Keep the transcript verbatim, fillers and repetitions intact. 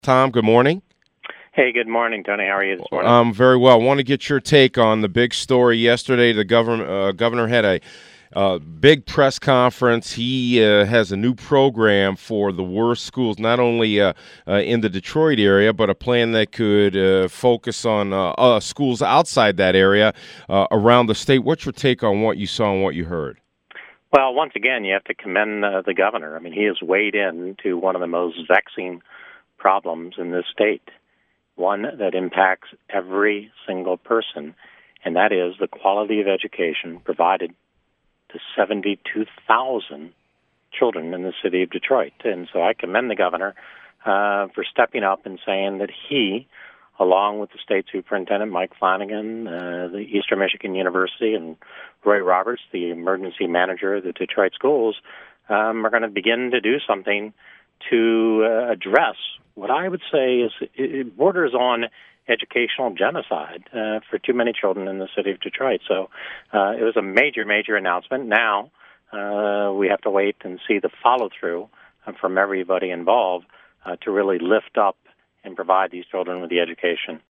Tom, good morning. Hey, good morning, Tony. How are you this morning? Um, very well. I want to get your take on the big story yesterday. The governor, uh, governor had a uh, big press conference. He uh, has a new program for the worst schools, not only uh, uh, in the Detroit area, but a plan that could uh, focus on uh, uh, schools outside that area uh, around the state. What's your take on what you saw and what you heard? Well, once again, you have to commend uh, the governor. I mean, he has weighed in to one of the most vexing problems in this state, one that impacts every single person, and that is the quality of education provided to seventy-two thousand children in the city of Detroit. And so I commend the governor uh, for stepping up and saying that he, along with the state superintendent, Mike Flanagan, uh, the Eastern Michigan University, and Roy Roberts, the emergency manager of the Detroit schools, um, are going to begin to do something to uh, address what I would say is it borders on educational genocide uh, for too many children in the city of Detroit. So uh, it was a major, major announcement. Now uh, we have to wait and see the follow-through uh, from everybody involved uh, to really lift up and provide these children with the education